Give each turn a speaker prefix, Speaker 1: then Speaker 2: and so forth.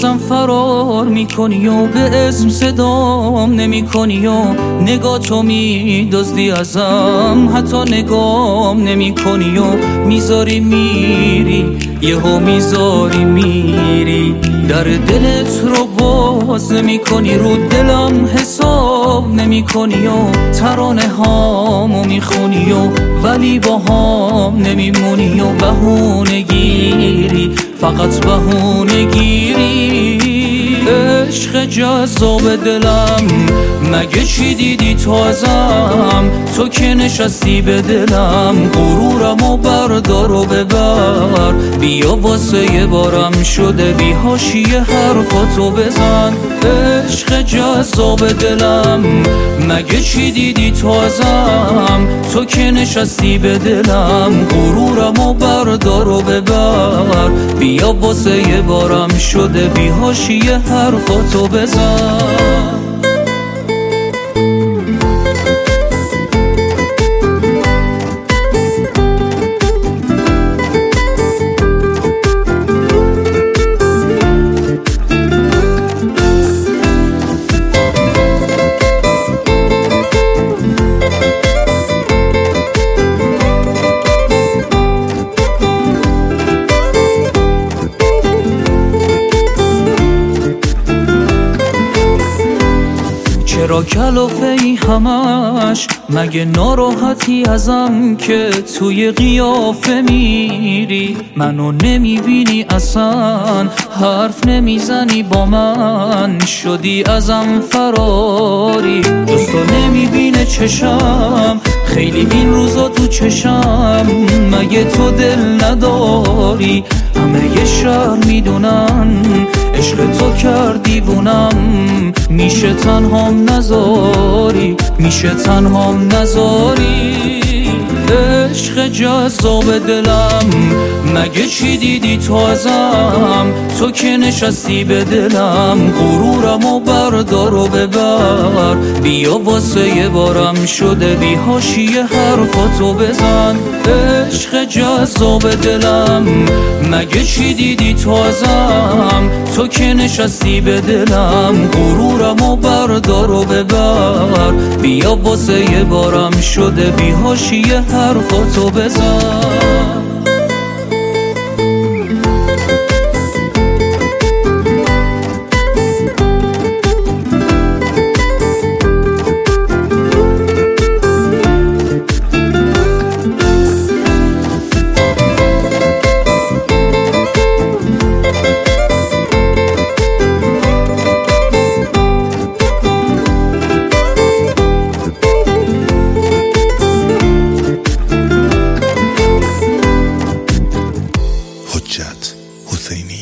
Speaker 1: ازم فرار میکنی و به اسم صدام نمی کنی و نگاه تو میدزدی ازم، حتی نگام نمی کنی و میذاری میری، یهو میذاری میری، در دلت رو باز نمی کنی، رو دلم حساب نمی کنی و ترانه هامو میخونی و ولی با هم نمیمونی و بهونه گیری، فقط بهونه گیری. عشق جذاب دلم مگه چی دیدی تو ازم؟ تو که نشستی به دلم، غرورمو بردار و ببر، بیا واسه یه بارم شده بی حاشیه حرفاتو بزن. عشق جذاب دلم مگه چی دیدی تو ازم؟ تو که نشستی به دلم، غرورمو بردار و ببر، بیا واسه یه بارم شده بی حاشیه حرفاتو بزن. چرا کلافه ای همش؟ مگه ناراحتی ازم که توی قیافه میری؟ منو نمیبینی اصلا، حرف نمیزنی با من، شدی ازم فراری، جز تو نمیبینه چشم، خیلی این روزا تو چشم، مگه تو دل نداری؟ همه یه شهر میدونن عشق تو کرد دیوونم، میشه تنهام نذاری، میشه تنهام نذاری. عشق جذاب دلم مگه چی دیدی تو ازم؟ تو که نشستی به دلم، غرورمو بردار و ببر، بیا واسه یه بارم شده بی حاشیه حرفاتو بزن. عشق جذاب دلم مگه چی دیدی تو ازم؟ تو که نشستی به دلم، غرورمو بردار و ببر، بیا واسه یه بارم شده بی حاشیه حرفاتو بزن.
Speaker 2: حجت حسینی.